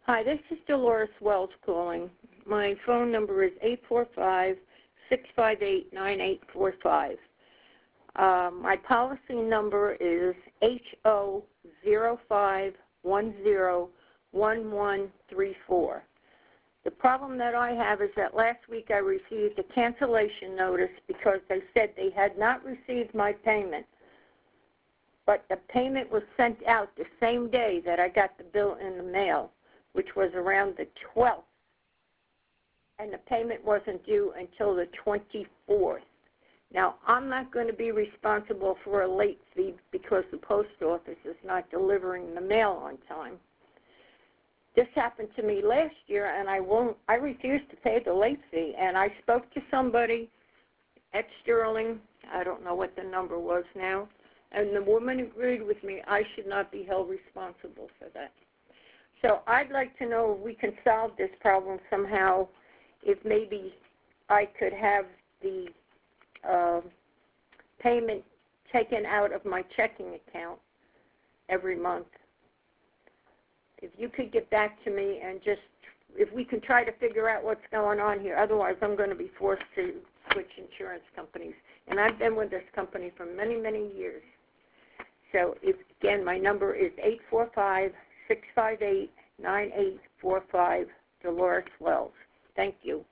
Hi, this is Dolores Wells calling. My phone number is 845-658-9845. My policy number is HO05101134. The problem that I have is that last week I received a cancellation notice because they said they had not received my payment. But the payment was sent out the same day that I got the bill in the mail, which was around the 12th. And the payment wasn't due until the 24th. Now, I'm not going to be responsible for a late fee because the post office is not delivering the mail on time. This happened to me last year, and I refused to pay the late fee. And I spoke to somebody at Sterling. I don't know what the number was now. And the woman agreed with me I should not be held responsible for that. So I'd like to know if we can solve this problem somehow, if maybe I could have the payment taken out of my checking account every month. If you could get back to me and just, if we can try to figure out what's going on here. Otherwise, I'm going to be forced to switch insurance companies. And I've been with this company for many, many years. So, again, my number is 845-658-9845, Dolores Wells. Thank you.